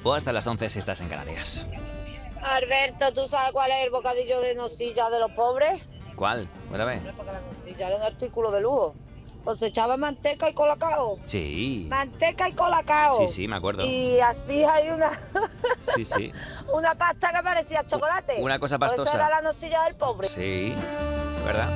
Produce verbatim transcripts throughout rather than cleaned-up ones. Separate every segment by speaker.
Speaker 1: o hasta las once si estás en Canarias.
Speaker 2: Alberto, ¿tú sabes cuál es el bocadillo de nocilla de los pobres?
Speaker 1: ¿Cuál? Cuéntame.
Speaker 2: Porque la nocilla era un artículo de lujo. Pues se echaba manteca y colacao.
Speaker 1: Sí.
Speaker 2: Manteca y colacao.
Speaker 1: Sí, sí, me acuerdo.
Speaker 2: Y así hay una...
Speaker 1: Sí, sí.
Speaker 2: una pasta que parecía chocolate.
Speaker 1: Una cosa pastosa.
Speaker 2: Pues eso era la nocilla del pobre.
Speaker 1: Sí, ¿verdad?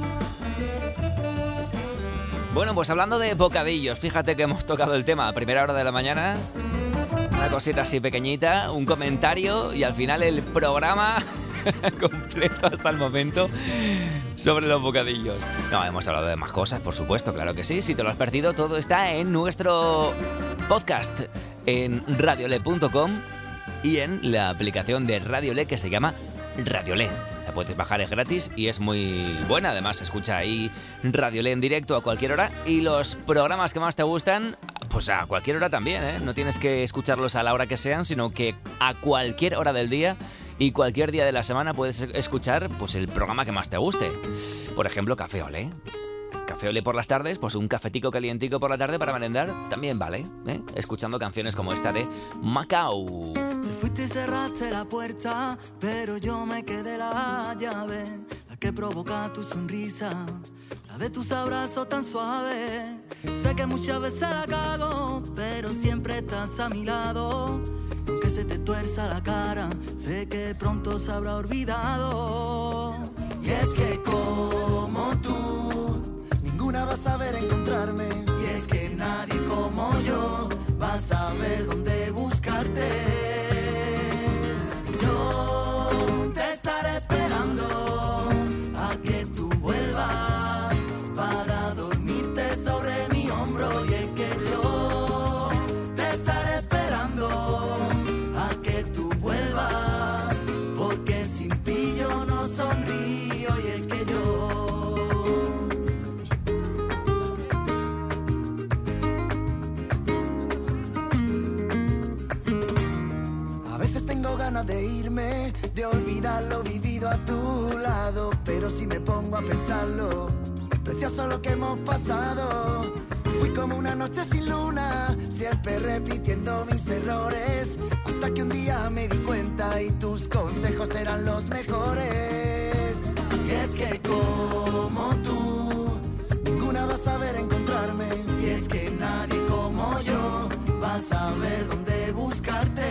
Speaker 1: Bueno, pues hablando de bocadillos, fíjate que hemos tocado el tema a primera hora de la mañana. Una cosita así pequeñita, un comentario y al final el programa completo hasta el momento sobre los bocadillos. No, hemos hablado de más cosas, por supuesto, claro que sí. Si te lo has perdido, todo está en nuestro podcast en radiole punto com y en la aplicación de Radiole que se llama Radiole. La puedes bajar, es gratis y es muy buena. Además, escucha ahí Radiole en directo a cualquier hora y los programas que más te gustan, pues a cualquier hora también, ¿eh? No tienes que escucharlos a la hora que sean, sino que a cualquier hora del día y cualquier día de la semana puedes escuchar pues el programa que más te guste. Por ejemplo, Café Olé. Café Olé por las tardes, pues un cafetico calientico por la tarde para merendar también vale, ¿eh? Escuchando canciones como esta de Macao.
Speaker 3: Te fuiste y cerraste la puerta, pero yo me quedé la llave, la que provoca tu sonrisa, la de tus abrazos tan suaves. Sé que muchas veces la cago, pero siempre estás a mi lado. Aunque se te tuerza la cara, sé que pronto se habrá olvidado. Y es que como tú, ninguna va a saber encontrarme. Y es que nadie como yo va a saber dónde buscarte. Yo te estaré esperando a que tú vuelvas para dormirte sobre mi hombro. Y es que yo te estaré esperando a que tú vuelvas, porque sin ti yo no sonrío. Y es que yo a veces tengo ganas de irme, de olvidar lo vivido a tu lado, pero si me pongo a pensarlo, es precioso lo que hemos pasado. Fui como una noche sin luna, siempre repitiendo mis errores, hasta que un día me di cuenta y tus consejos eran los mejores. Y es que como tú, ninguna va a saber encontrarme. Y es que nadie como yo va a saber dónde buscarte.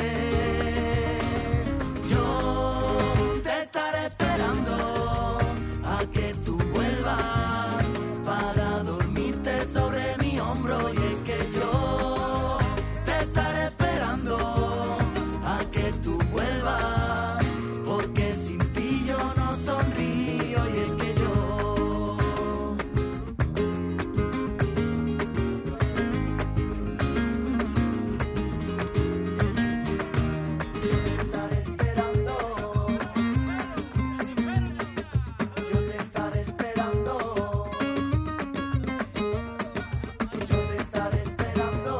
Speaker 3: Yo te estaré esperando a que tú vuelvas para dormirte sobre mi hombro. Y es que yo te estaré esperando a que tú vuelvas, porque sin ti yo no sonrío. Y es que yo te estaré esperando. Yo te estaré esperando. Yo te estaré esperando.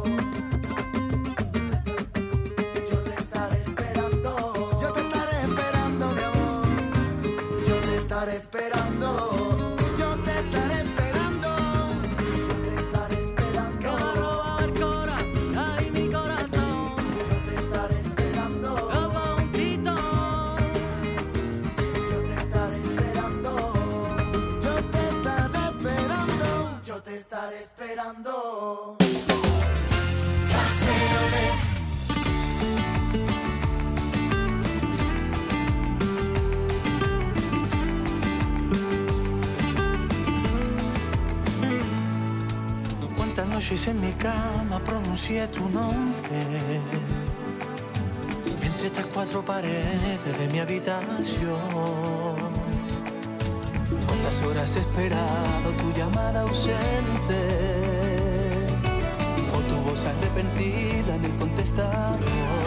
Speaker 3: Yo te estaré esperando. Yo te estaré esperando, mi amor. Yo te estaré esperando. Yo te estaré esperando. Yo te estaré esperando. Que me ha robado el cora, ay mi corazón. Yo te estaré esperando. Roba un grito. Yo te estaré esperando. Yo te estaré esperando. Yo te estaré esperando. Cuántas noches en mi cama pronuncié tu nombre, entre estas cuatro paredes de mi habitación. Cuántas horas he esperado tu llamada ausente, o tu voz arrepentida en el contestador.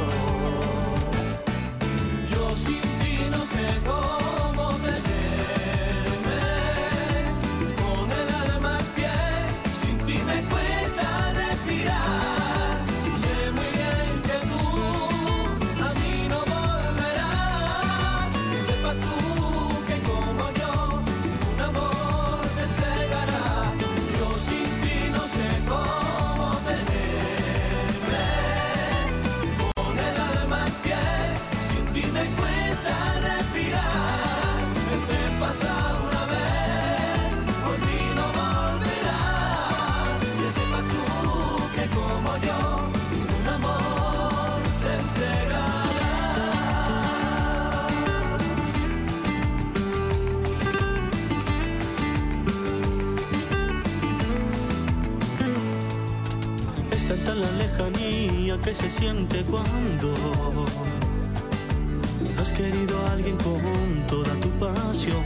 Speaker 3: Yo sin ti no sé cómo tenerme, con el alma en pie, sin ti me cuesta respirar. Sé muy bien que tú a mí no volverás, que sepas tú que como yo un amor se entregará. Yo sin ti no sé cómo tenerme,
Speaker 4: que se siente cuando has querido a alguien con toda tu pasión.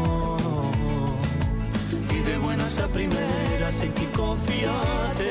Speaker 4: Y de buenas a primeras en quien confiaste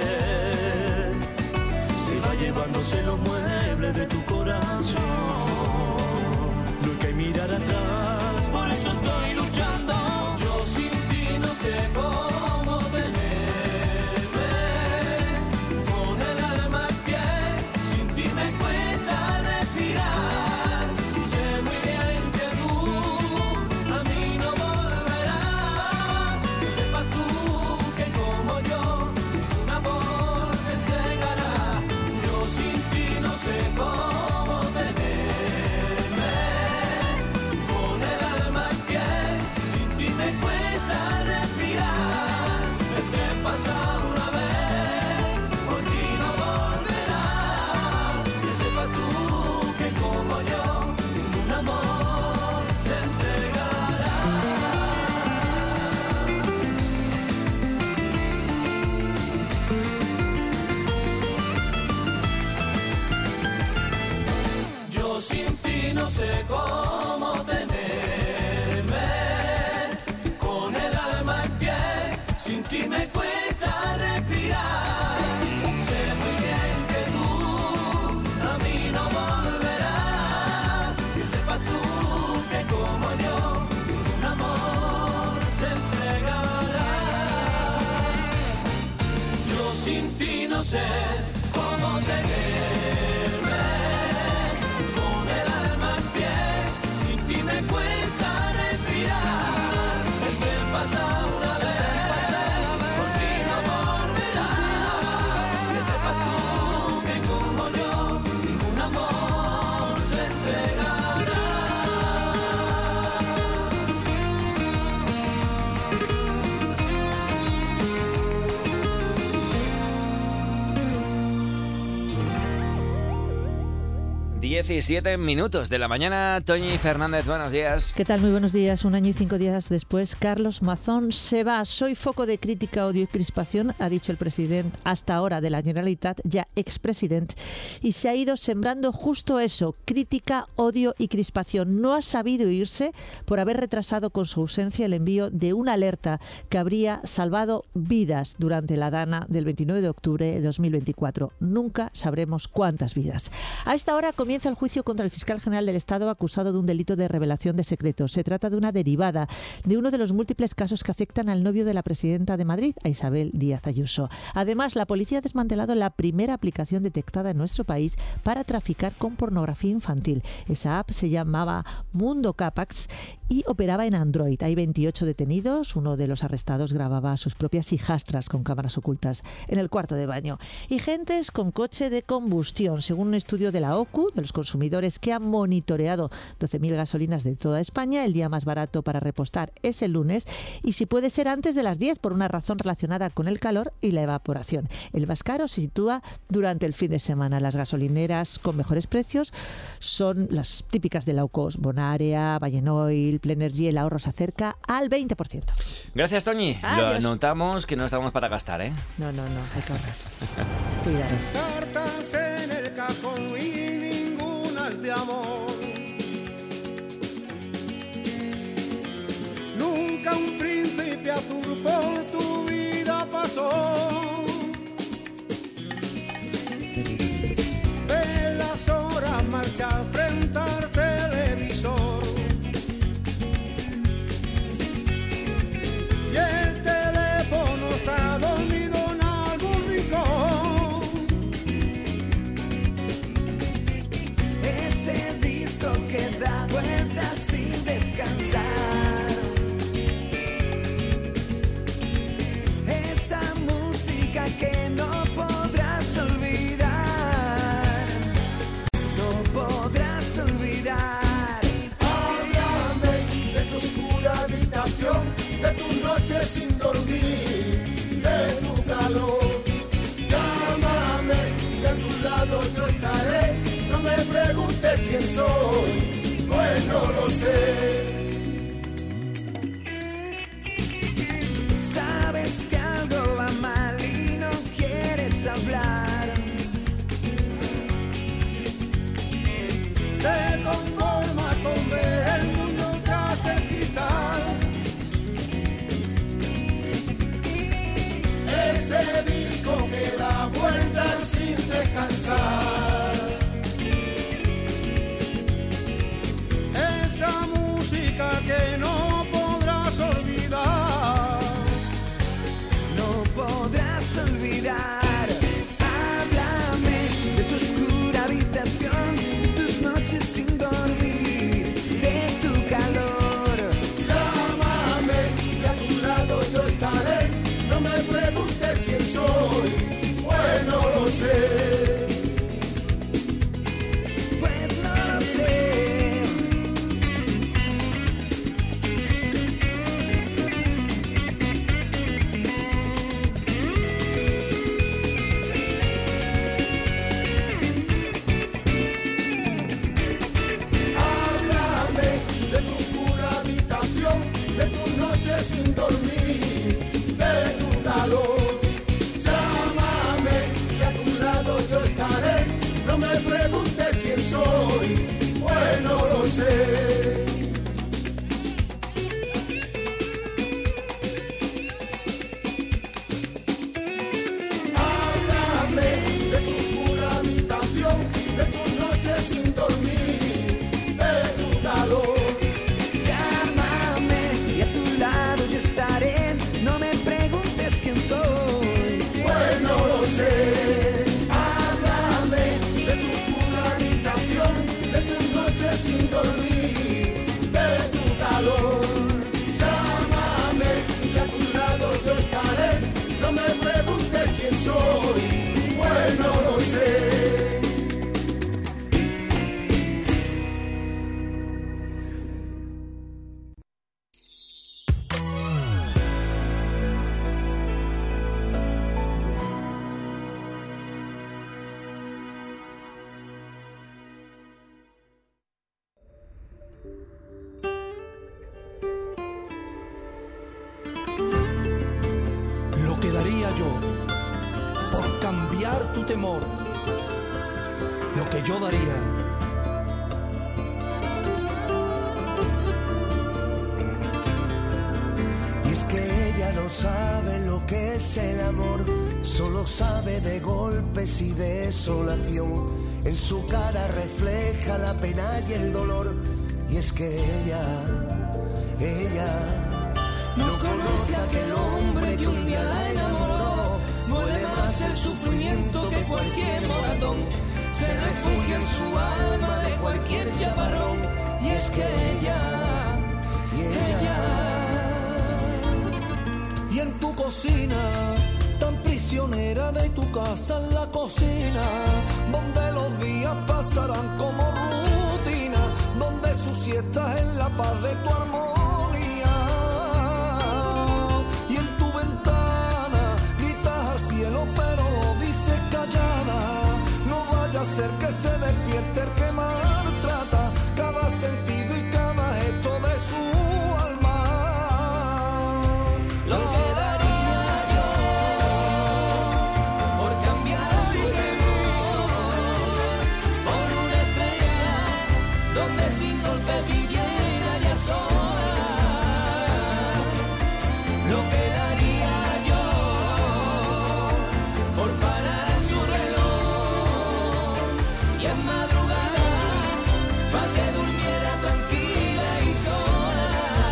Speaker 4: se va llevándose los muebles de tu corazón. Nunca hay mirar atrás, por eso estoy luchando. Yo sin ti no sé cómo tenerme, con el alma en pie, sin ti me cuesta respirar. Sé muy bien que tú a mí no volverás, que sepas tú que como yo un amor se entregará. Yo sin ti no sé cómo tenerme, con el alma en pie, sin ti me cuesta respirar. El tren pasa una vez, por ti no volverá. Que sepas tú que como yo ningún amor se entregará. Yo sin ti no sé cómo tenerme, con el alma en pie, sin ti me cuesta respirar. Sé muy bien que tú a mí no volverás, que sepas tú que como yo ningún amor se entregará. Yo sin ti no sé cómo tenerme, con el alma en pie, sin ti me cuesta respirar. El tren pasa una vez, por ti no volverá. Que sepas tú que como yo ningún amor se entregará.
Speaker 1: diecisiete minutos de la mañana. Toñi Fernández, buenos días.
Speaker 5: ¿Qué tal? Muy buenos días. Un año y cinco días después, Carlos Mazón se va. Soy foco de crítica, odio y crispación, ha dicho el presidente hasta ahora de la Generalitat, ya expresidente, y se ha ido sembrando justo eso, crítica, odio y crispación. No ha sabido irse por haber retrasado con su ausencia el envío de una alerta que habría salvado vidas durante la Dana del veintinueve de octubre de dos mil veinticuatro. Nunca sabremos cuántas vidas. A esta hora comienza el juicio contra el fiscal general del Estado acusado de un delito de revelación de secretos. Se trata de una derivada de uno de los múltiples casos que afectan al novio de la presidenta de Madrid, a Isabel Díaz Ayuso. Además, la policía ha desmantelado la primera aplicación detectada en nuestro país para traficar con pornografía infantil. Esa app se llamaba Mundo Capax y operaba en Android. Hay veintiocho detenidos. Uno de los arrestados grababa a sus propias hijastras con cámaras ocultas en el cuarto de baño. Y gentes con coche de combustión. Según un estudio de la O C U, de los consumidores que ha monitoreado doce mil gasolinas de toda España, el día más barato para repostar es el lunes y si puede ser antes de las diez por una razón relacionada con el calor y la evaporación. El más caro se sitúa durante el fin de semana. Las gasolineras con mejores precios son las típicas de low cost, Bonaria, Vallenoil, Plenergy. El ahorro se acerca al veinte por ciento.
Speaker 1: Gracias, Toñi.
Speaker 5: Adiós.
Speaker 1: Lo notamos que no estamos para gastar, ¿eh?
Speaker 5: No, no, no, hay que ahorrar. Cuidaros.
Speaker 6: Cartas en el cajón y ninguna es de amor. Nunca un príncipe azul por tu vida pasó. Ve las horas marchar frente al televisor. Y el teléfono está dormido en algún rincón.
Speaker 3: Ese disco que da vueltas sin descansar. Esa música que no podrás olvidar. No podrás olvidar. Háblame de tu oscura habitación, de tus noches sin dormir, de tu calor. Llámame, que a tu lado yo estaré. No me preguntes quién soy, pues no lo sé. Sabes que algo va mal y no quieres hablar. sé. Háblame de tu oscura habitación, de tus noches sin dormir, de tu calor.
Speaker 7: Llámame y a tu lado yo estaré. No me preguntes quién soy.
Speaker 3: Pues no lo sé. Háblame de tu oscura habitación, de tus noches sin dormir, de tu calor. Llámame y a tu lado yo estaré. No me preguntes quién soy, pues no lo sé.
Speaker 8: Lo que daría yo por cambiar tu temor, lo que yo daría.
Speaker 3: Y es que ella no sabe lo que es el amor, solo sabe de golpes y desolación. En su cara refleja la pena y el dolor. Y es que ella, ella no conoce a aquel hombre que un día la enamoró. Duele más el sufrimiento que cualquier moratón. Se refugia en su alma de cualquier chaparrón. Y es que ella, y ella,
Speaker 8: Y en tu cocina, tan prisionera de tu casa en la cocina, donde los días pasarán como rutina, donde su siesta es en la paz de tu armonía. Y en tu ventana gritas al cielo pero lo dices callada. No vaya a ser que se despierte el que maltrata cada sentido y cada gesto de su alma.
Speaker 7: Lo que daría yo por cambiar su temor por una estrella donde sin golpe viviera ya sola. Lo que daría yo por parar su reloj y en madrugada pa' que durmiera tranquila y sola.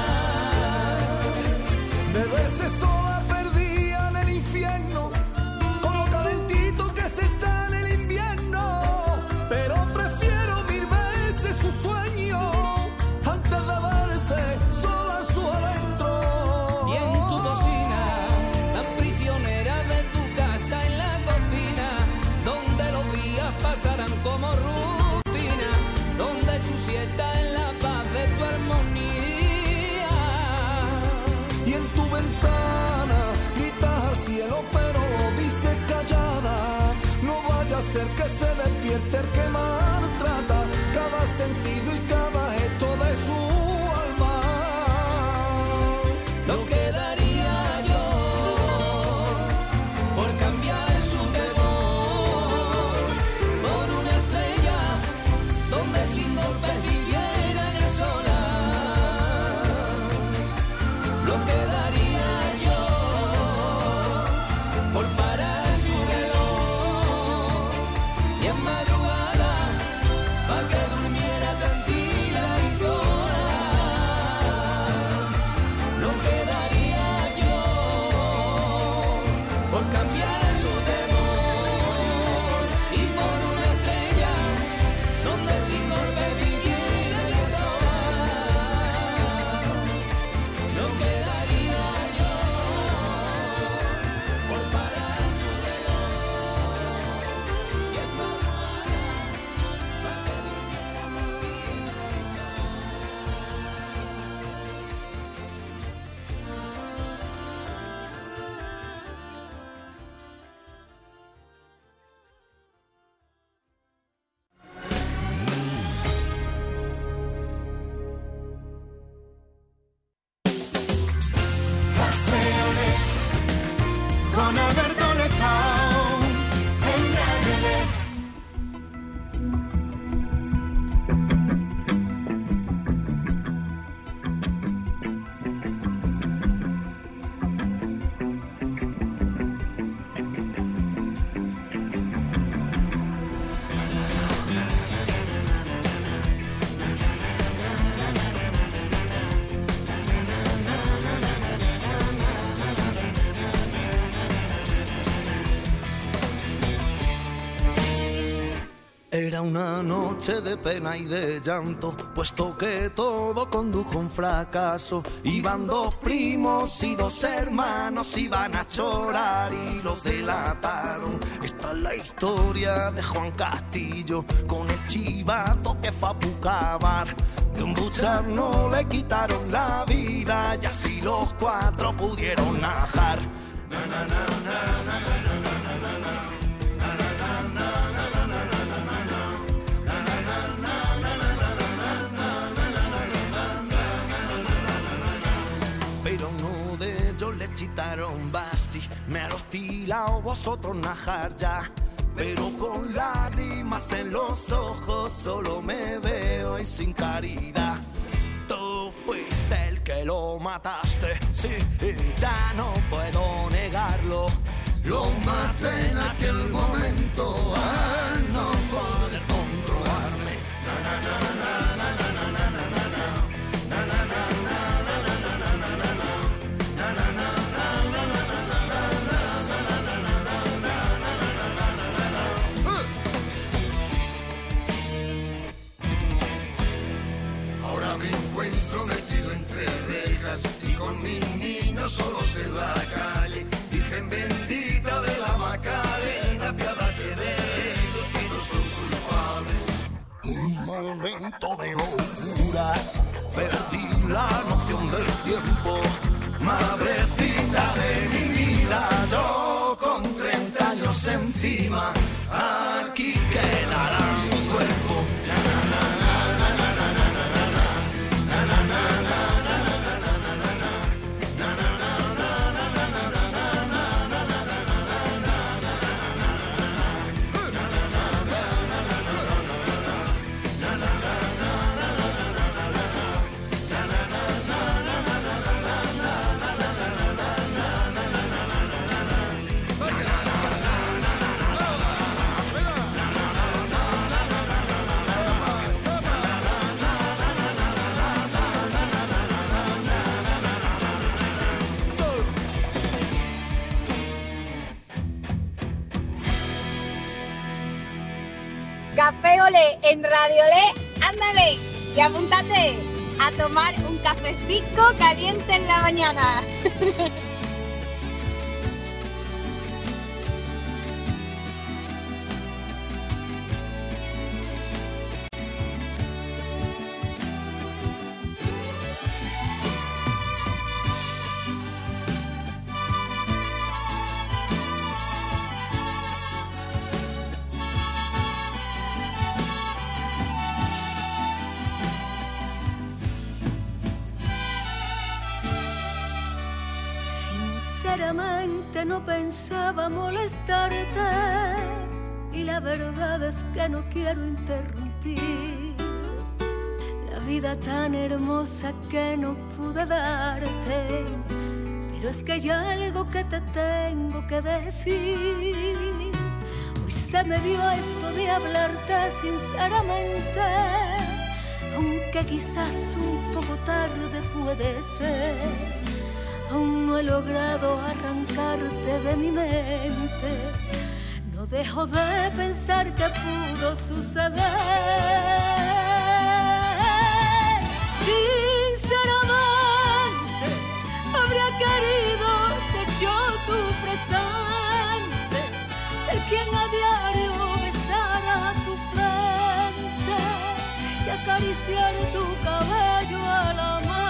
Speaker 8: De verse sola perdida en el infierno, con lo calentito que se está en el invierno. Pero prefiero mil veces su sueño antes de verse sola en su adentro.
Speaker 7: Y en tu cocina, tan prisionera de tu casa en la cocina, donde los días pasarán como rutina, donde su siesta en la paz de tu armonía.
Speaker 8: Y en tu ventana gritas al cielo pero lo dices callada. No vaya a ser que se despierte el que maltrata cada sentido y cada gesto de su alma.
Speaker 7: Lo que daría yo por cambiar su temor por una estrella donde sin golpes viviera ella sola. Lo que daría yo por parar su reloj y en madrugada
Speaker 3: Era una noche de pena y de llanto, puesto que todo condujo a un fracaso. Iban dos primos y dos hermanos, iban a chorar y los delataron. Esta es la historia de Juan Castillo, con el chivato que fue a Pucabar. De un buchar no le quitaron la vida, y así los cuatro pudieron najar. Na, na, na, na, na, na, na, na, na. Pero uno de ellos le chitaron basti, me ha hostilado vosotros najar ya. Pero con lágrimas en los ojos solo me veo y sin caridad. Tú fuiste el que lo mataste, sí, y ya no puedo negarlo. Lo maté en aquel momento al no poder controlarme. Na, na, na, na, na, na, na, na, na, na, na, na, na.
Speaker 9: Ahora me encuentro metido entre rejas y con mis niños solos en la calle. Virgen bendita de la Macarena, apiádate de ellos que no son culpables.
Speaker 3: Un momento de locura, perdí la noción del tiempo. Madrecita de mi vida, yo con treinta años encima, aquí quedará mi cuerpo. Na, na, na, na, na, na, na, na, na, na, na, na,
Speaker 10: Café Olé en Radio Olé, ándale y apúntate a tomar un cafecito caliente en la mañana.
Speaker 11: Sinceramente no pensaba molestarte y la verdad es que no quiero interrumpir la vida tan hermosa que no pude darte, pero es que hay algo que te tengo que decir. Hoy se me dio esto de hablarte sinceramente, aunque quizás un poco tarde puede ser. Aún no he logrado arrancarte de mi mente, no dejo de pensar que pudo suceder. Sinceramente, habría querido ser yo tu presente, ser quien a diario besara tu frente y acariciar tu cabello a la mano.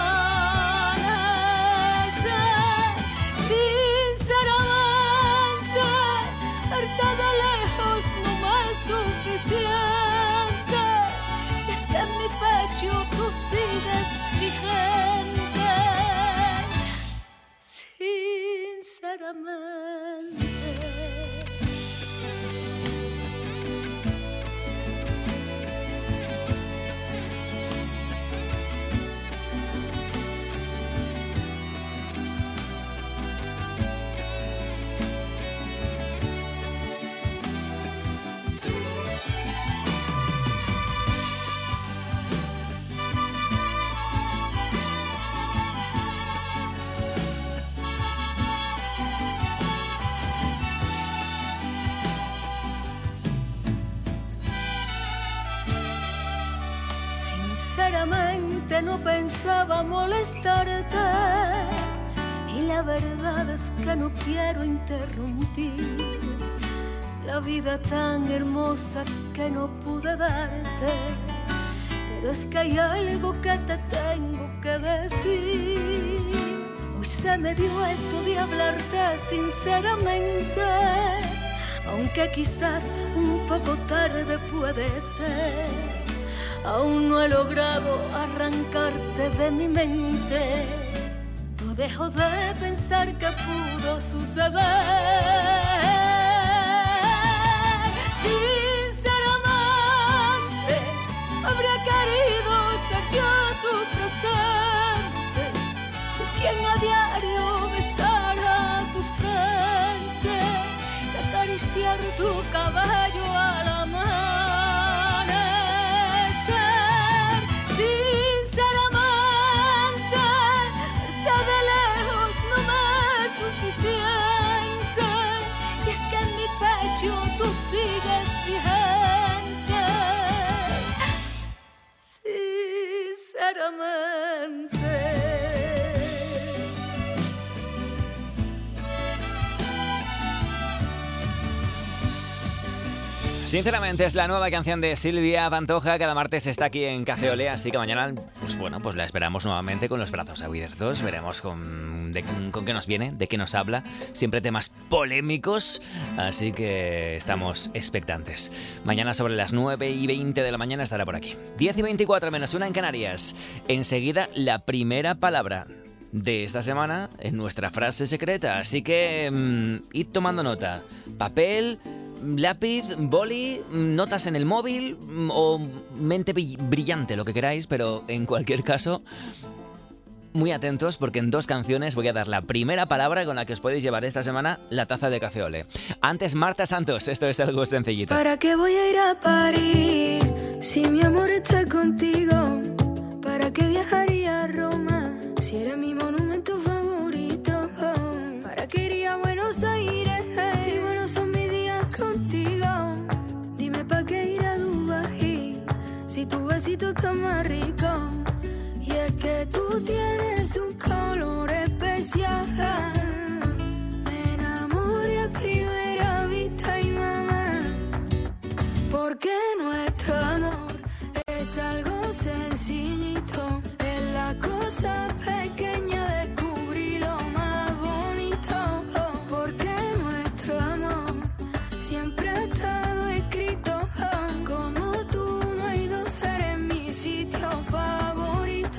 Speaker 11: Sinceramente, verte de lejos no me es suficiente, y es que en mi pecho tú sigues vigente. Sinceramente. sinceramente no pensaba molestarte. Y la verdad es que no quiero interrumpir la vida tan hermosa que no pude darte. Pero es que hay algo que te tengo que decir. Hoy se me dio esto de hablarte sinceramente, aunque quizás un poco tarde puede ser. Aún no he logrado arrancarte de mi mente. No dejo de pensar que pudo suceder. Sinceramente, habría querido ser yo tu presente. Ser quien a diario besara tu frente, de acariciar tu cabello al amanecer. Sinceramente, verte de lejos no me es suficiente. Y es que en mi pecho tú sigues vigente. Sinceramente.
Speaker 1: Sinceramente es la nueva canción de Silvia Pantoja. Cada martes está aquí en Café Olé, así que mañana, pues bueno, pues la esperamos nuevamente con los brazos abiertos. Veremos con, de, con qué nos viene, de qué nos habla. Siempre temas polémicos, así que estamos expectantes. Mañana sobre las nueve y veinte de la mañana estará por aquí. diez y veinticuatro menos una en Canarias. Enseguida la primera palabra de esta semana en nuestra frase secreta. Así que mmm, id tomando nota. Papel, lápiz, boli, notas en el móvil o mente brillante, lo que queráis, pero en cualquier caso, muy atentos porque en dos canciones voy a dar la primera palabra con la que os podéis llevar esta semana la taza de Café Olé. Antes, Marta Santos, esto es algo sencillito.
Speaker 12: ¿Para qué voy a ir a París si mi amor está contigo? ¿Para qué viajaría a Roma si eres mi monumento favorito? ¿Para qué iría a Buenos Aires si buenos son mis días contigo? Dime pa' qué ir a Dubái si tu besito está más rico. Y es que tú tienes un color especial. Me enamoré a primera vista y mamá, porque nuestro amor es algo sencillito. Es la cosa pequeña, descubrí lo más bonito. Porque nuestro amor siempre ha estado escrito. Como tú no hay dos, eres mi sitio favorito.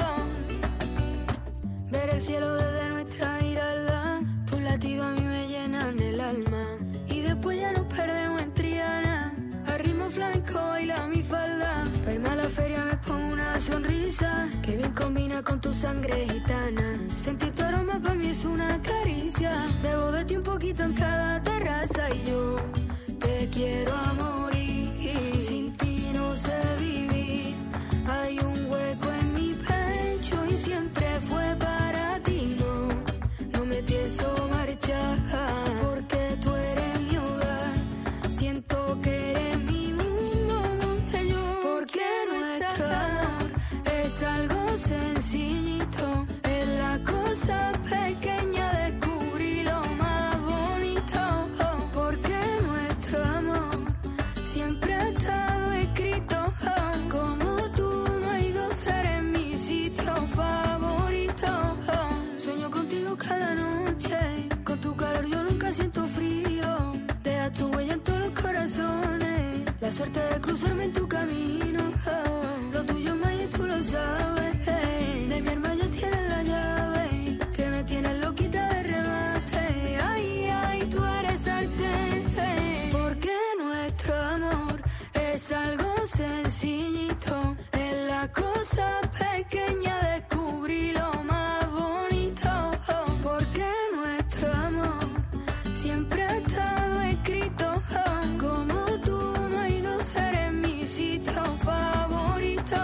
Speaker 12: Ver el cielo desde nuestra mirada, tus latidos a mí me llenan el alma. Y después ya nos perdemos en Triana, a ritmo flamenco baila mi falda. Pa' irme a la feria me pongo una sonrisa que bien combina con tu sangre gitana. Sentir tu aroma pa' mí es una caricia. Bebo de ti un poquito en cada terraza y yo te quiero a morir. Sin ti no sé vivir. Hay un hueco en mi pecho y siempre fue para ti. No, no me pienso marchar porque tú eres mi hogar. Siento que eres mi mundo donde yo. Porque nuestro amor es algo sencillito. Es la cosa pequeña, descubrí lo más bonito. Porque nuestro amor siempre ha estado escrito. Como tú no hay dos, eres mi sitio favorito. Sueño contigo cada noche, con tu calor yo nunca siento frío. Deja tu huella en todos los corazones, la suerte de cruzarme en tu camino. Lo tuyo más y tú lo sabes. De mi alma ya tienes la llave, que me tienes loquita de remate. Ay, ay, tú eres arte. Porque nuestro amor es algo sencillito. Es la cosa pequeña, descubrí lo más bonito. Porque nuestro amor siempre ha estado escrito. Como tú no hay dos, eres mi sitio favorito.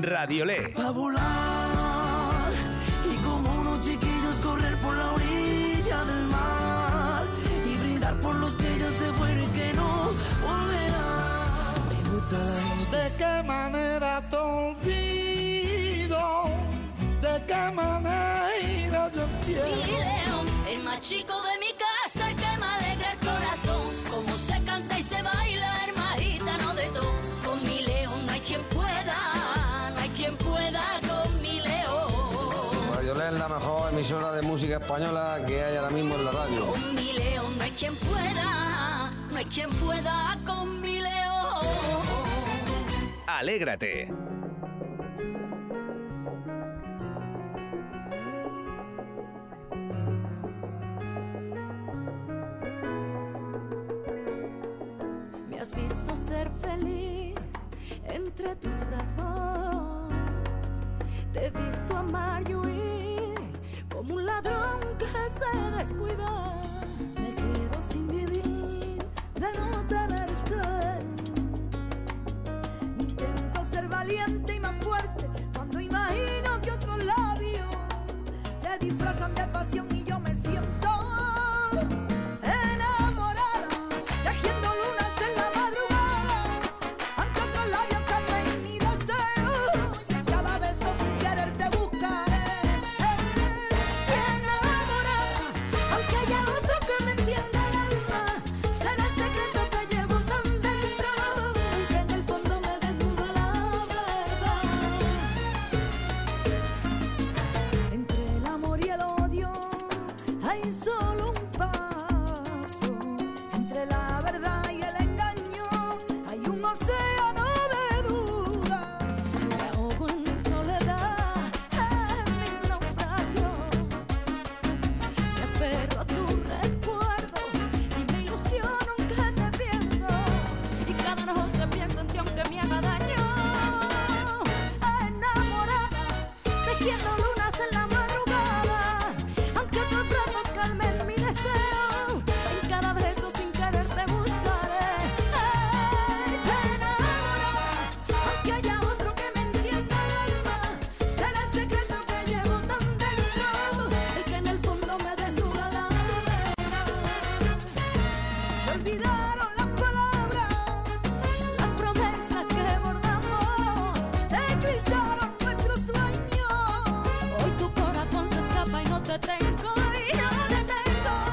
Speaker 13: Radiolé.
Speaker 3: Pa' volar y como unos chiquillos correr por la orilla del mar y brindar por los que ya se fueron y que no volverán. Me gusta la gente.
Speaker 6: ¿De qué manera te olvido? ¿De qué manera yo entiendo?
Speaker 11: Mi león, el más chico de mi casa, el que me alegra el corazón. Como se canta y se baila, hermanita, no de todo. Con mi león no hay quien pueda, no hay quien pueda con mi león.
Speaker 14: Radiolé es la mejor emisora de música española que hay ahora mismo en la radio.
Speaker 11: Con mi león no hay quien pueda, no hay quien pueda con mi león.
Speaker 13: Alégrate.
Speaker 11: Me has visto ser feliz entre tus brazos. Te he visto amar y huir como un ladrón que se descuida.
Speaker 12: Me quedo sin vivir de no tenerte. Intento ser valiente y más fuerte cuando imagino que otros labios te disfrazan de pasión y yo me siento enamorada, tejiendo lunas en la madrugada, aunque otros labios calmen mi deseo y en cada beso sin querer te buscaré. Enamorada, aunque haya otro que me encienda el alma, será el secreto que llevo tan dentro y que en el fondo me desnuda la verdad. Entre el amor y el odio hay solo un paso. Entre la verdad y el engaño hay un océano de duda.
Speaker 11: Me ahogo en soledad, en mis naufragios. Me aferro a tu recuerdo y me ilusiono en que te pierdo. Y cada noche pienso en ti aunque me haga daño. Enamorada, tejiendo lunas en la madrugada, aunque otros brazos calmen mi deseo. En cada beso sin querer te buscaré.
Speaker 12: Enamorada, aunque haya otro que me encienda el alma, será el secreto que llevo tan dentro,
Speaker 11: El que en el fondo me desnuda la
Speaker 12: se olvidaron las palabras,
Speaker 11: las promesas que bordamos.
Speaker 12: se eclipsaron nuestros sueños.
Speaker 11: Hoy tu corazón se escapa y no te tengo y no te tengo.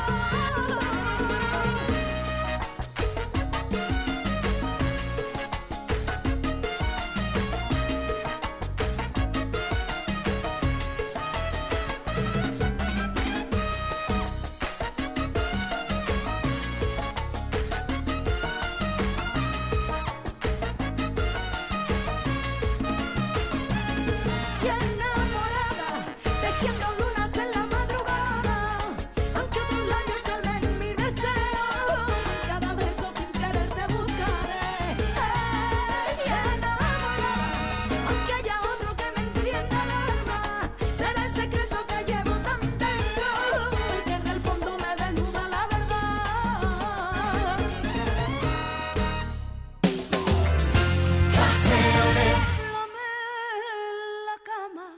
Speaker 12: Y enamorada, tejiendo lunas en la madrugada, aunque otros labios calmen mi deseo, en cada beso sin querer te buscaré. Y enamorada, aunque haya otro que me encienda el alma, será el secreto que llevo tan dentro, el que en el fondo me desnuda la verdad. Háblame en la cama,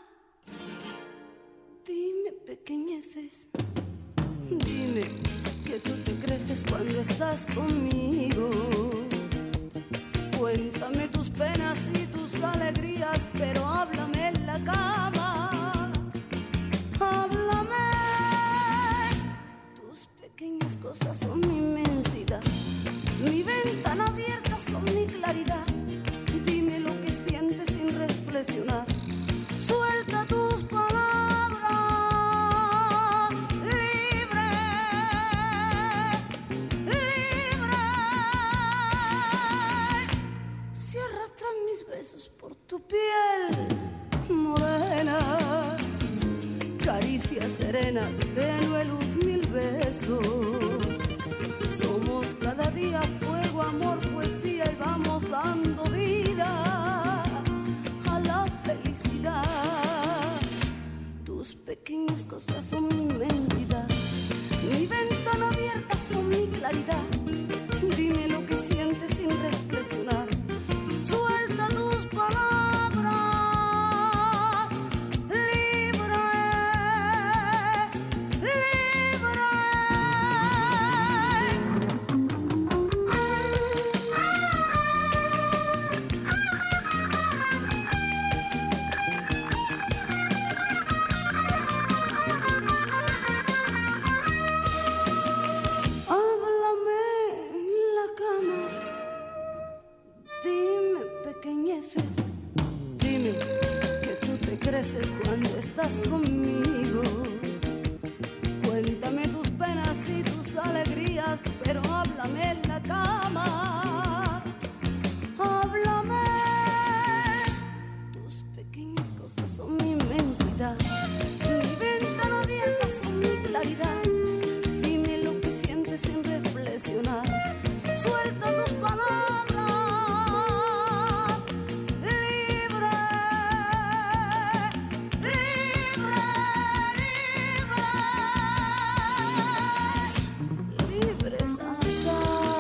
Speaker 11: Dime pequeñeces, dime que tú te creces cuando estás conmigo. Cuéntame tus penas y tus alegrías, pero háblame en la cama. Háblame. Tus pequeñas cosas son mi inmensidad, mi ventana abierta son mi claridad. Dime lo que sientes sin reflexionar. Suelta tus palabras, libre, libre. Si arrastran mis besos por tu piel morena, caricia serena, tenue luz, mil besos. Somos cada día fuego, amor, poesía y vamos dando vida a la felicidad. Tus pequeñas cosas son mi inmensidad, mi ventana abierta son mi claridad. Dime lo que sientes sin reflexionar. Suelta tus palabras,
Speaker 12: estás conmigo. Cuéntame tus penas y tus alegrías, pero háblame en la cama. Háblame. Tus pequeñas cosas son mi inmensidad. Mi ventana abierta son mi claridad. Dime lo que sientes sin reflexionar. Suelta tus palabras. Libre, libre, libre. Libre, salsa.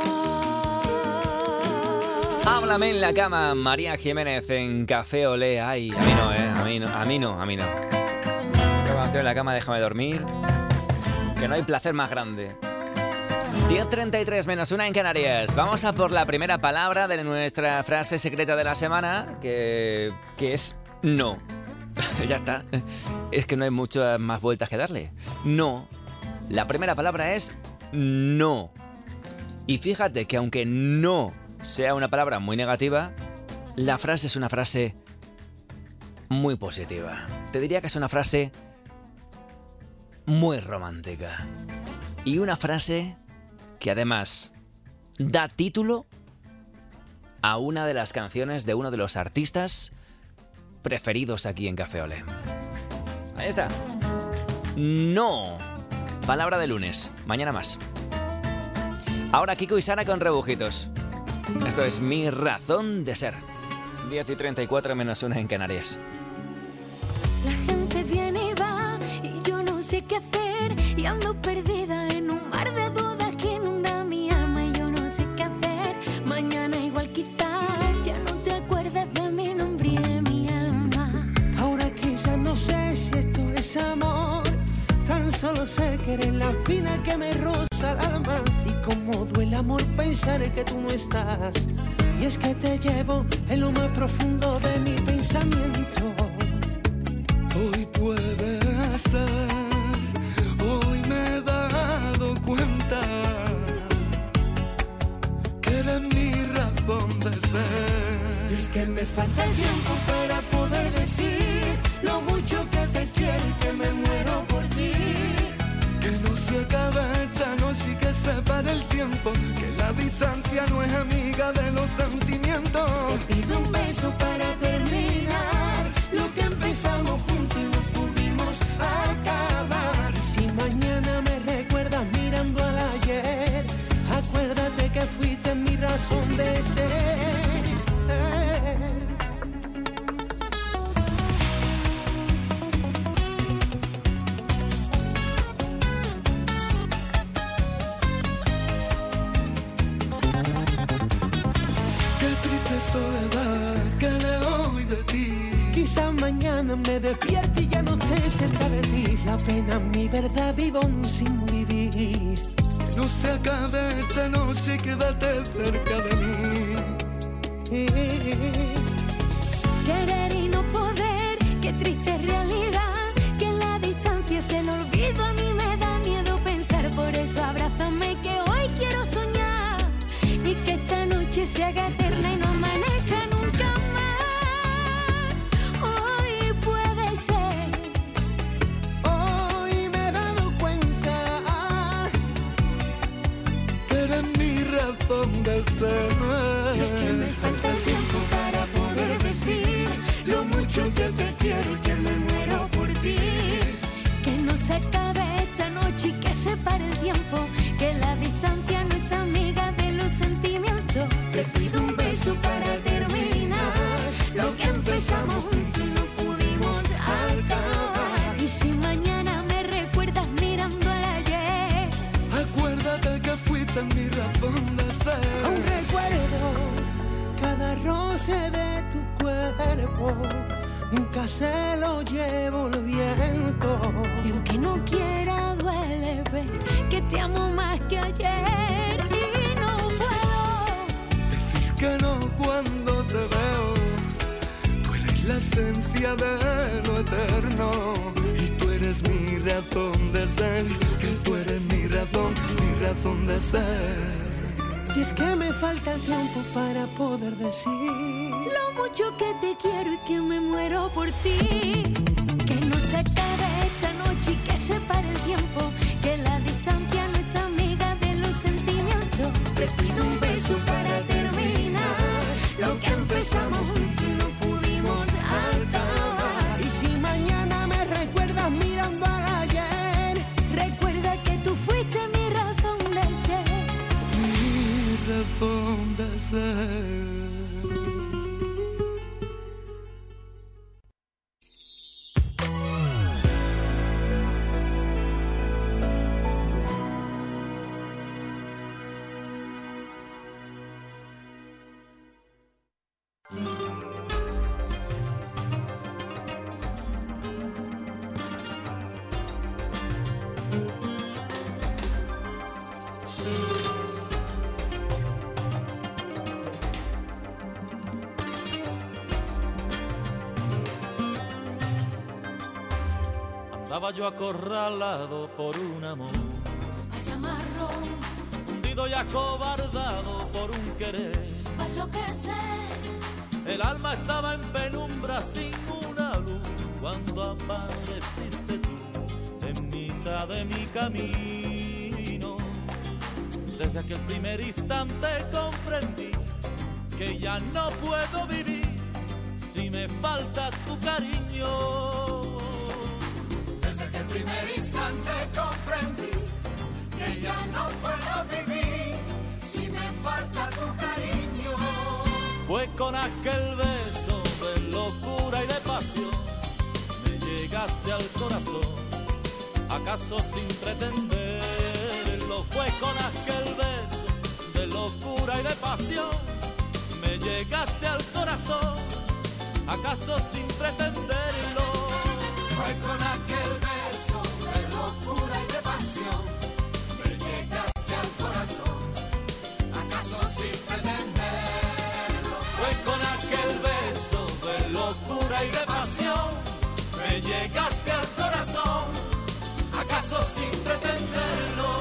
Speaker 1: Háblame en la cama, María Jiménez en Café Olé. Ay, a mí no, eh, a mí no, a mí no, a mí no. Yo cuando estoy en la cama déjame dormir, que no hay placer más grande. diez treinta y tres menos una en Canarias. Vamos a por la primera palabra de nuestra frase secreta de la semana, que, que es no. Ya está. Es que no hay muchas más vueltas que darle. No. La primera palabra es no. Y fíjate que aunque no sea una palabra muy negativa, la frase es una frase muy positiva. Te diría que es una frase muy romántica. Y una frase que además da título a una de las canciones de uno de los artistas preferidos aquí en Café Olé. Ahí está. No. Palabra de lunes. Mañana más. Ahora Kiko y Sara con Rebujitos. Esto es Mi Razón de Ser. diez y treinta y cuatro menos una en Canarias.
Speaker 11: La gente viene y va y yo no sé qué hacer y ando perdida en un mar de dudas que inunda mi alma y yo no sé qué hacer. Mañana igual quizás ya no te acuerdas de mi nombre y de mi alma.
Speaker 8: Ahora que ya no sé si esto es amor, tan solo sé que eres la espina que me roza el alma. Y cómo duele amor pensar que tú no estás. Y es que te llevo en lo más profundo de mi pensamiento. Hoy puede ser, hoy me he dado cuenta que eres mi razón de ser. Y es que me falta el tiempo para poder decir lo mucho que te quiero y que me muero por ti. Que no se acabe esta noche y que se pare el tiempo, que la distancia no es amiga de los sentimientos. Te pido un beso para terminar lo que empezamos juntos y no pudimos acabar. Y si mañana me recuerdas mirando al ayer, acuérdate que fuiste mi razón de ser. Soledad que le doy de ti. Quizás mañana me despierte y ya no sé cerca de ti. La pena, mi verdad, vivo sin vivir. Que no se acabe esta noche, quédate cerca de mí.
Speaker 11: Querer y no poder, qué triste realidad. Que en la distancia es el olvido, a mí me da miedo pensar. Por eso abrázame que hoy quiero soñar y que esta noche se haga eterna y no amanezca nunca más. Hoy puede ser.
Speaker 8: Hoy me he dado cuenta que eres mi razón de ser.
Speaker 11: Y es que me falta el tiempo para poder decir lo mucho que te quiero y que me muero por ti. Que no se acabe esta noche y que se pare el tiempo, que la distancia no es amiga de los sentimientos. Te pido un beso para terminar lo que empezamos juntos y no pudimos acabar. Y si mañana me recuerdas mirando al ayer,
Speaker 8: acuérdate que fuiste mi razón de ser. Aún recuerdo cada roce de tu cuerpo, nunca se lo llevo el viento.
Speaker 11: Y aunque no quiera duele ver que te amo más que ayer. Y no puedo
Speaker 8: decir que no cuando te veo. Tú eres la esencia de lo eterno y tú eres mi razón de ser. Que tú eres mi razón, mi razón de ser. Y es que me falta el tiempo para poder decir
Speaker 11: lo mucho que te quiero y que me muero por ti. Que no se acabe y que se pare el tiempo, que la distancia no es amiga de los sentimientos. Te pido un beso para terminar lo que empezamos juntos y no pudimos acabar.
Speaker 6: Y si mañana me recuerdas mirando al ayer,
Speaker 11: recuerda que tú fuiste mi razón de ser.
Speaker 6: mi razón de ser.
Speaker 13: Estaba yo acorralado por un amor,
Speaker 11: Vaya marrón,
Speaker 13: hundido y acobardado por un querer.
Speaker 11: pa' enloquecer.
Speaker 13: El alma estaba en penumbra sin una luz cuando apareciste tú en mitad de mi camino. Desde aquel primer instante comprendí que ya no puedo vivir si me falta tu cariño.
Speaker 8: Desde aquel primer instante comprendí que ya no puedo vivir si me falta tu cariño.
Speaker 13: Fue con aquel beso de locura y de pasión, me llegaste al corazón, acaso sin pretenderlo. Fue con aquel beso de locura y de pasión, me llegaste al corazón, acaso sin pretenderlo.
Speaker 8: Fue con aquel beso de locura y de pasión, me llegaste al corazón, acaso sin pretenderlo.
Speaker 13: Fue con aquel beso de locura y de pasión, me llegaste al corazón, acaso sin pretenderlo.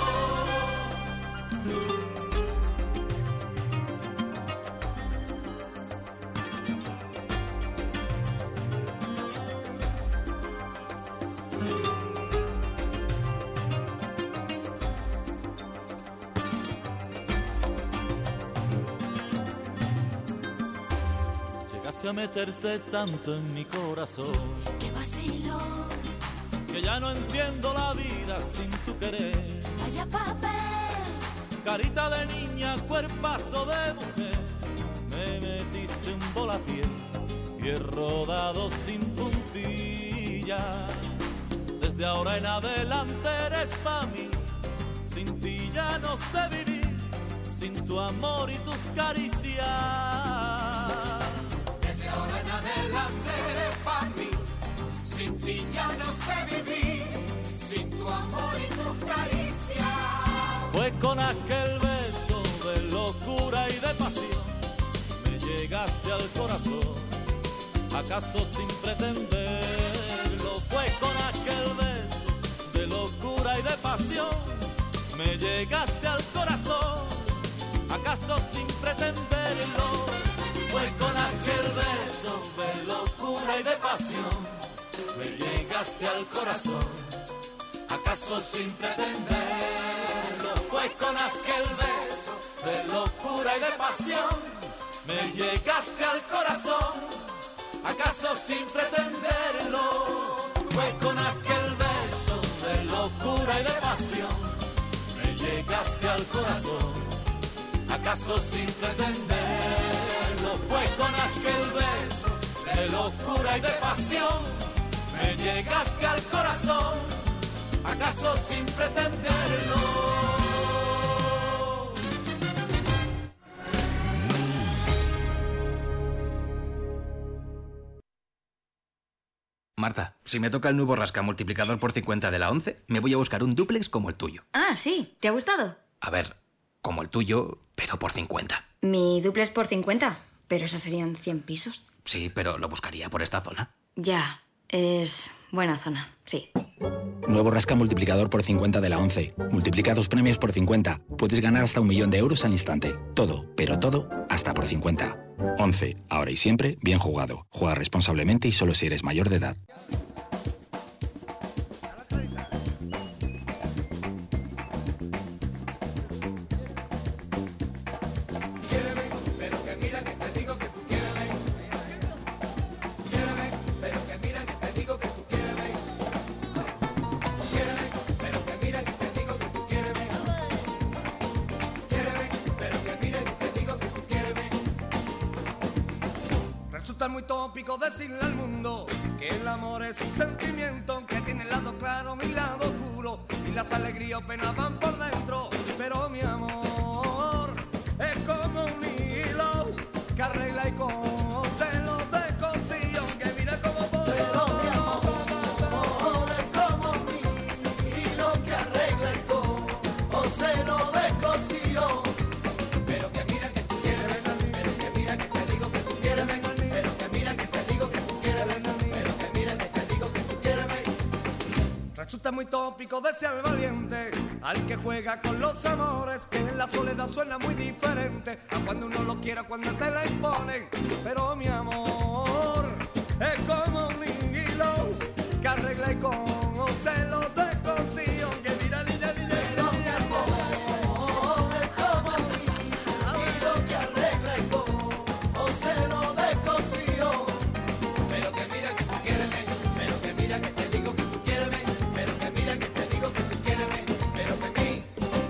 Speaker 13: A meterte tanto en mi corazón,
Speaker 11: Qué vacilo,
Speaker 13: que ya no entiendo la vida sin tu querer.
Speaker 11: vaya papel,
Speaker 13: Carita de niña, cuerpazo de mujer, me metiste un volapié y he rodado sin puntilla. Desde ahora en adelante eres pa' mí, sin ti ya no sé vivir, sin tu amor y tus caricias.
Speaker 8: Desde ahora en adelante eres pa' mí, sin ti ya no sé vivir, sin tu amor y tus caricias.
Speaker 13: Fue con aquel beso de locura y de pasión, me llegaste al corazón, acaso sin pretenderlo. Fue con aquel beso de locura y de pasión, me llegaste al corazón, acaso sin pretenderlo. Fue con aquel beso de locura y de pasión, me llegaste al corazón, acaso sin pretenderlo. Fue con aquel beso de locura y de pasión, me llegaste al corazón, acaso sin pretenderlo. Fue con aquel beso de locura y de pasión, me llegaste al corazón, acaso sin pretenderlo. Fue con aquel beso de locura y de pasión, me llegaste al corazón, acaso sin pretenderlo.
Speaker 15: Marta, si me toca el nuevo rasca multiplicador por cincuenta de la once, me voy a buscar un dúplex como el tuyo.
Speaker 16: Ah, sí, ¿te ha gustado?
Speaker 15: A ver, como el tuyo, pero por cincuenta.
Speaker 16: Mi dúplex por cincuenta, pero esos serían cien pisos.
Speaker 15: Sí, pero lo buscaría por esta zona.
Speaker 16: Ya, es buena zona, sí.
Speaker 17: Nuevo rasca multiplicador por cincuenta de la once. Multiplica tus premios por cincuenta. Puedes ganar hasta un millón de euros al instante. Todo, pero todo, hasta por cincuenta. once. Ahora y siempre, bien jugado. Juega responsablemente y solo si eres mayor de edad.
Speaker 8: Resulta muy tópico decirle al mundo que el amor es un sentimiento que tiene el lado claro y el lado oscuro, y las alegrías o penas van por dentro. Pero mi amor es como un hilo que arregla y cose los descosidos, que mira cómo voy. Pero mi amor es como un hilo que arregla y cose los descosidos. Pero que mira que tú quieres, pero que mira que te digo que tú quieres, pero que mira que te digo que tú quieres, pero que mira que te digo que tú quieres. Resulta muy tópico desear valiente al que juega con los amores, que en la soledad suena muy diferente a cuando uno lo quiera, cuando te la imponen. Pero mi amor es como un hilo que arregla y conoce los descosidos, que mira, mira, mira. Pero mi amor es como un hilo que arregla y conoce los descosidos. Pero que mira que tú quieres, pero que mira que te digo que tú quieres, pero que mira que te digo que tú quieres, pero que mí.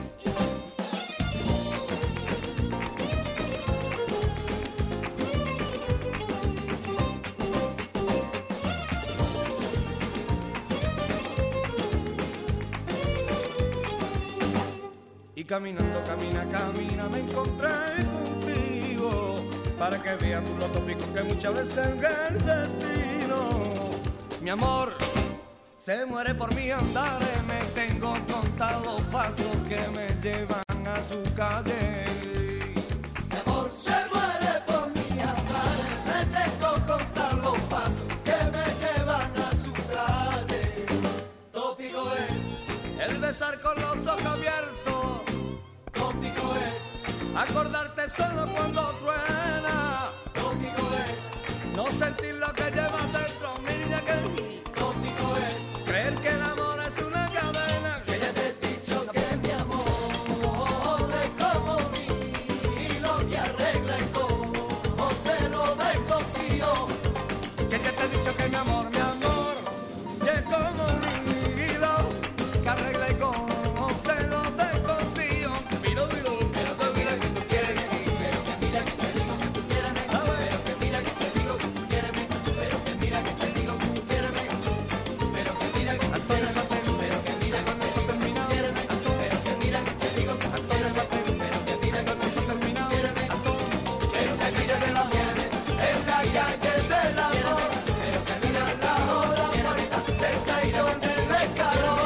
Speaker 8: Y caminando, camina, camina, me encontré contigo, para que veas tú lo tópico que muchas veces es el destino. Mi amor se muere por mi andar, me tengo contados los pasos que me llevan a su calle. Mi amor se muere por mi andar, me tengo contados los pasos que me llevan a su calle. Tópico es el besar con los ojos abiertos, tópico es acordarte solo cuando truena, tópico es no sentir lo que llevas dentro, mi niña, que tópico es creer que el amor es una cadena, que ya te he dicho que mi amor es como un hilo que arregla y cose los descosidos, que ya te he dicho que mi amor, mi amor es como un hilo que arregla y cose los descosidos. Miro, miro, pero que mira que tú quieres, pero que mira que te digo que tú quieres, pero que mira que te digo que tú quieres, pero que mira que te digo que tú quieres, pero que mira que tú quieres, pero que mira con eso terminado, pero que mira que te digo que tú quieres, pero que mira con eso terminado, pero que mira que la muerte es la calle del amor, pero que mira la hora muerta se caído en el escalón.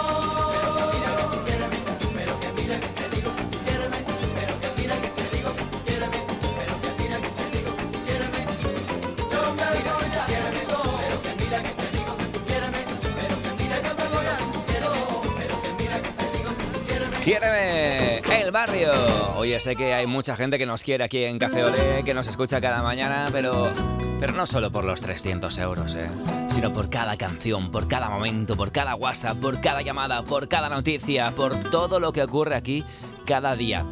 Speaker 8: Pero que mira que te digo que tú quieres, pero que mira que te digo que tú quieres, pero que mira que te digo que tú quieres, yo me voy a quiero, pero que mira que te digo que tú quieres, pero que mira que me voy a quiero, pero que mira que te digo que tú quieres.
Speaker 1: ¡Quiéreme! ¡El barrio! Oye, sé que hay mucha gente que nos quiere aquí en Café Olé, que nos escucha cada mañana, pero, pero no solo por los trescientos euros, ¿eh? Sino por cada canción, por cada momento, por cada WhatsApp, por cada llamada, por cada noticia, por todo lo que ocurre aquí cada día.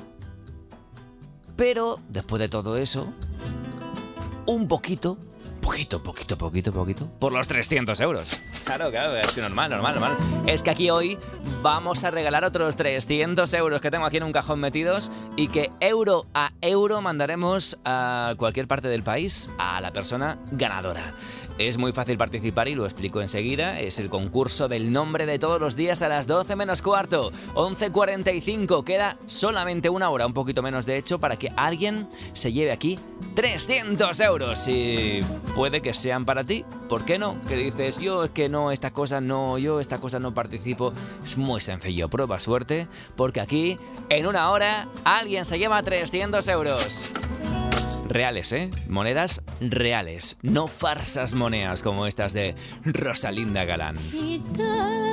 Speaker 1: Pero, después de todo eso, un poquito, poquito, poquito, poquito, poquito, por los trescientos euros. Claro, claro, es que normal, normal, normal. Es que aquí hoy vamos a regalar otros trescientos euros que tengo aquí en un cajón metidos y que euro a euro mandaremos a cualquier parte del país a la persona ganadora. Es muy fácil participar y lo explico enseguida. Es el concurso del nombre de todos los días a las doce menos cuarto, once cuarenta y cinco. Queda solamente una hora, un poquito menos de hecho, para que alguien se lleve aquí trescientos euros. Y puede que sean para ti. ¿Por qué no? Que dices, yo es que no, esta cosa no, yo esta cosa no participo. Es muy sencillo, prueba suerte, porque aquí, en una hora, alguien se lleva trescientos euros. Reales, ¿eh? Monedas reales, no farsas monedas como estas de Rosalinda Galán.
Speaker 11: Gitana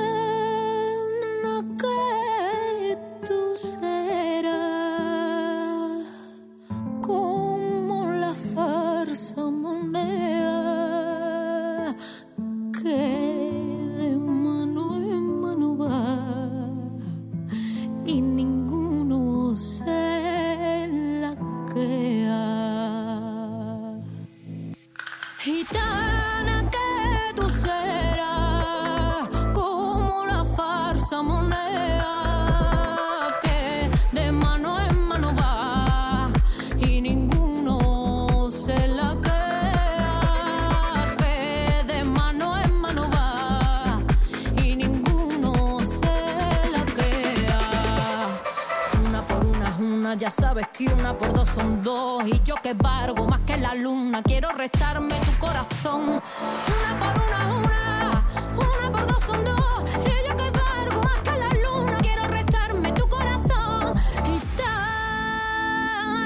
Speaker 11: que tú serás como la farsa moneda que de mano en mano va y ninguno se la queda. Gitana que tú serás como
Speaker 18: una, ya sabes que una por dos son dos. Y yo que valgo más que la luna, quiero restarme tu corazón. Una por una, una, una por dos son dos. Y yo que valgo más que la luna, quiero restarme tu corazón. Y tal,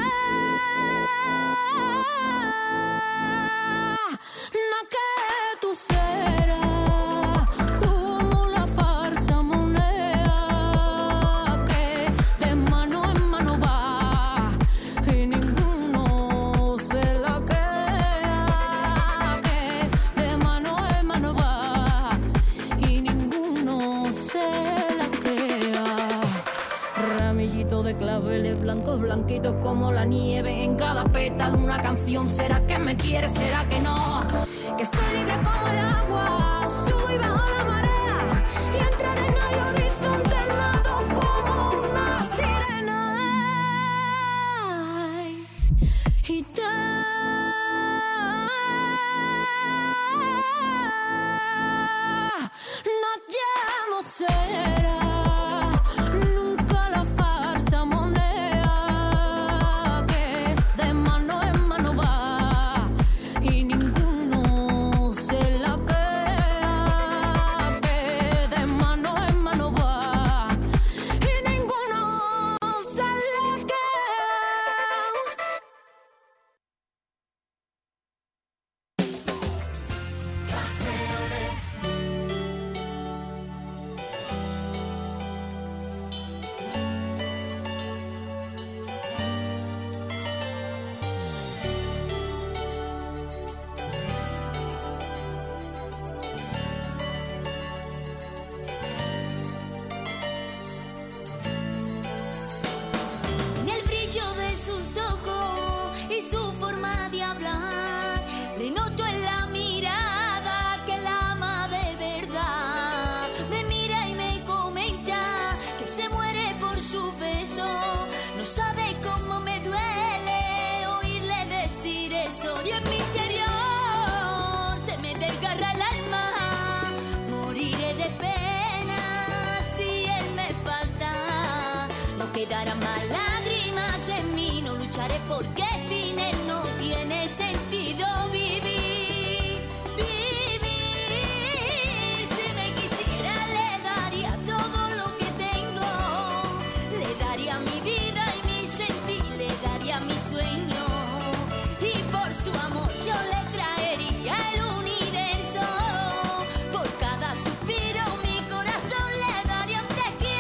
Speaker 18: no que tú serás como la farsa moneda que de mano en mano va y ninguno se la queda, que de mano en mano va y ninguno se la queda. Ramillito de claveles blancos, blanquitos como la nieve en cada pétalo una canción. ¿Será que me quieres? ¿Será que no? Que soy libre como el agua, subo y bajo la marea y entre arena y horizonte nado como una sirena. Ay, y tal, no llamo será nunca la farsa moneda que de mano en mano va y ninguno se la queda, que de mano en mano va y ninguno se la queda.
Speaker 19: En el brillo de sus ojos y su forma de hablar, le noto en la mirada que la ama de verdad. Me mira y me comenta que se muere por su beso. No sabe cómo me duele oírle decir eso. Y en mi interior se me desgarra el alma. Moriré de pena si él me falta. No quedarán más lágrimas en mí, no lucharé porque sin él no tiene sentido vivir. Vivir, si me quisiera le daría todo lo que tengo. Le daría mi vida y mi sentir, le daría mi sueño. Y por su amor yo le traería el universo. Por cada suspiro mi corazón le daría un te quiero.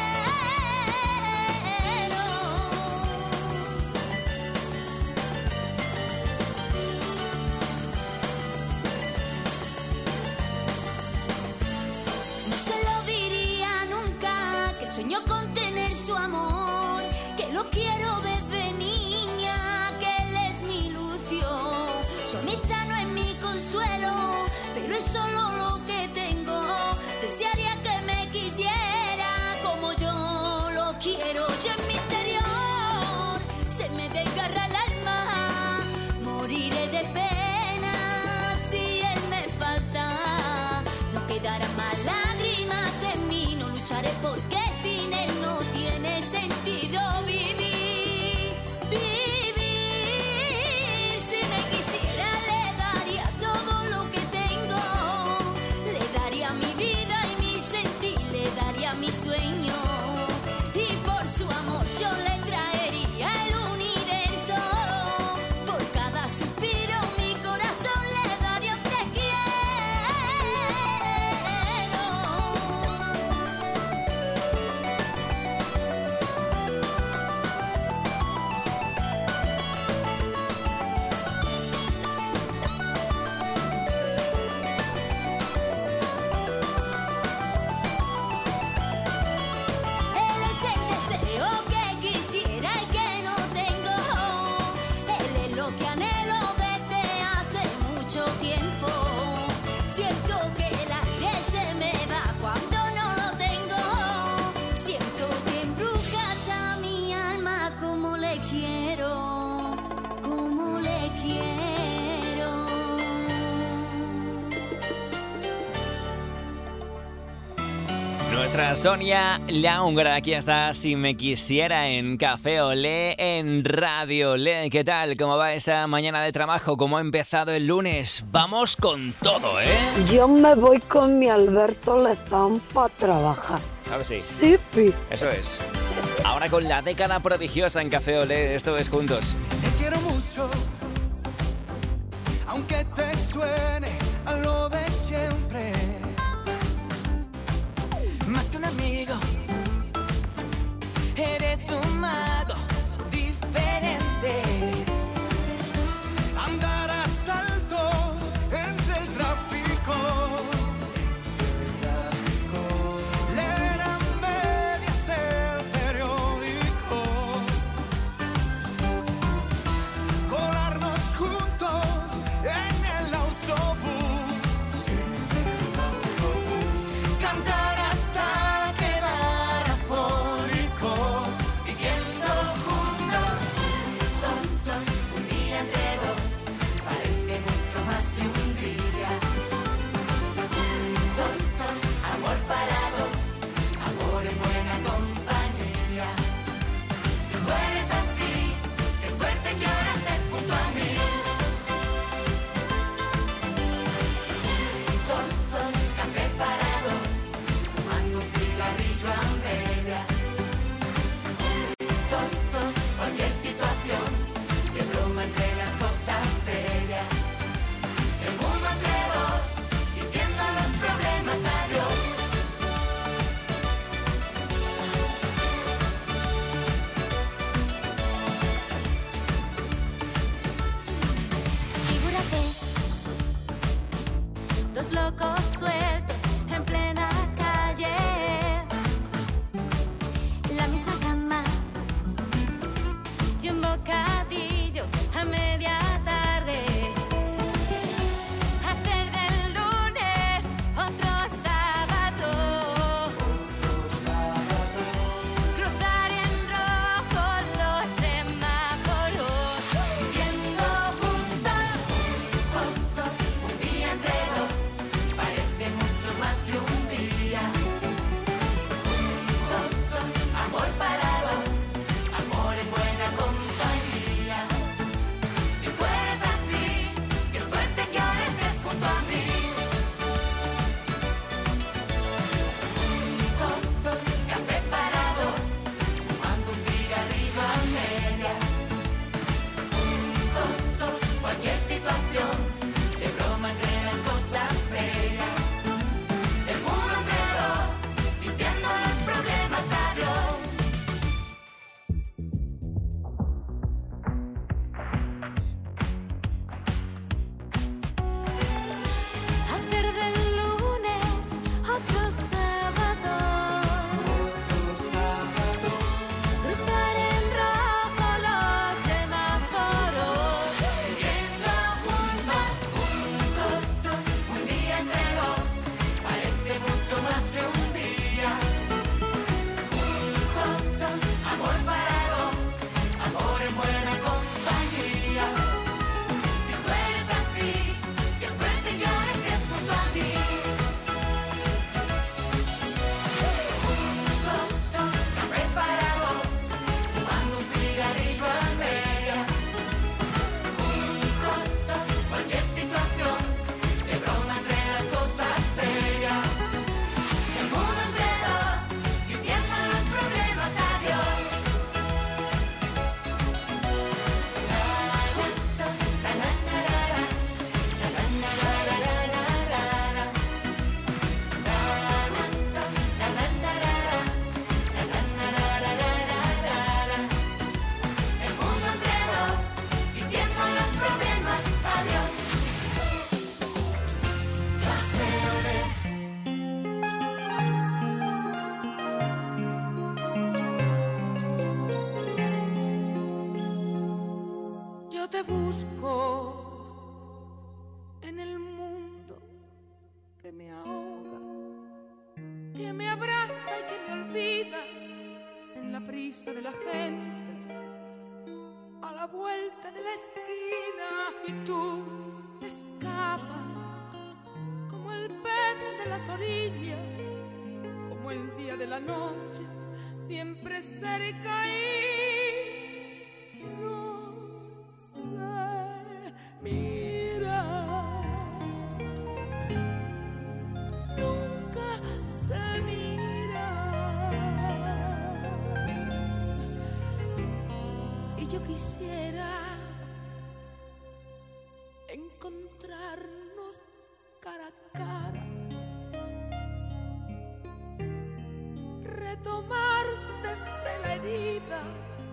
Speaker 19: No se lo diría nunca, que sueño con tener su amor, que lo quiero desde niña, que él es mi ilusión. Su amistad no es mi consuelo, pero es solo lo que tengo. Desearía que me quisiera como yo lo quiero. Y en mi interior se me desgarra el alma. Moriré de pena si él me falta. No quedarán más lágrimas en mí, no lucharé porque sin él no tiene sentido vivir. Vivir, si me quisiera le daría todo lo que tengo. Le daría mi vida y mi sentir, le daría mi sueño. Y por su amor
Speaker 1: nuestra Sonia la húngara. Aquí está Si me quisiera en Café Olé en Radio Olé. ¿Qué tal? ¿Cómo va esa mañana de trabajo? ¿Cómo ha empezado el lunes? Vamos con todo, ¿eh?
Speaker 20: Yo me voy con mi Alberto Lezán para trabajar.
Speaker 1: A ver si.
Speaker 20: Sí, pi.
Speaker 1: Eso es. Ahora con la década prodigiosa en Café Olé. Esto es juntos.
Speaker 8: Te quiero mucho, aunque te suene a lo de siempre. Más que un amigo, eres un mago diferente. Andar a saltos entre el tráfico, leer a medias el periódico, colarnos juntos en el autobús, cantar hasta quedar afónicos, viviendo juntos, juntos, un día entre dos, parece mucho más que un día. Juntos, amor para dos, amor en buena compañía. Si tú eres así, qué suerte que ahora estés junto a mí. Juntos, café para dos, fumando un cigarrillo a medias. Juntos, cualquier situación, de broma entre las cosas serias. El mundo entre dos, diciendo los problemas adiós.
Speaker 18: Figúrate, dos locos sueltos en plena calle, la misma cama y un bocadillo a media tarde. Hacer del lunes otro sábado, cruzar en rojo los semáforos, viendo juntos, juntos, un día entre dos, parece mucho más que un día. Juntos, amor para dos, amor en buena compañía. Si fueres así, qué suerte que ahora estés junto a mí. Juntos, café para dos, fumando un cigarrillo a medias. Juntos, cualquier situación, de broma entre las cosas serias. El mundo entre dos, diciendo los problemas adiós. Hacer del lunes otro sábado, cruzar en rojo los semáforos, viviendo juntos, juntos, un día entre dos, parece mucho más que un día. Juntos, amor para dos, amor en buena compañía. Si tú eres así, qué suerte que ahora estés junto a mí. Juntos, café para dos, fumando un cigarrillo a medias. Juntos, cualquier situación, de broma entre las cosas serias. El mundo entre dos, diciendo los problemas adiós. El mundo entre dos, diciendo los problemas adiós. Café Olé.
Speaker 12: Yo te busco en el mundo que me ahoga, que me abraza y que me olvida en la prisa de la gente, a la vuelta de la esquina, y tú te escapas como el pez de las orillas, como
Speaker 21: como el día de la noche, siempre cerca y no se mira. Nunca se mira. Y yo quisiera encontrarnos cara a cara, retomar desde la herida,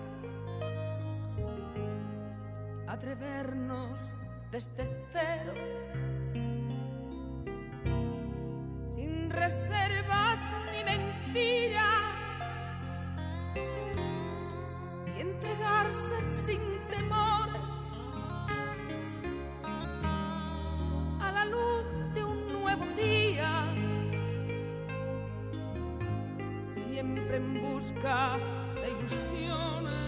Speaker 21: atrevernos desde cero, sin reservas ni mentiras, y entregarse sin temores a la luz de un nuevo día, siempre en busca de ilusiones.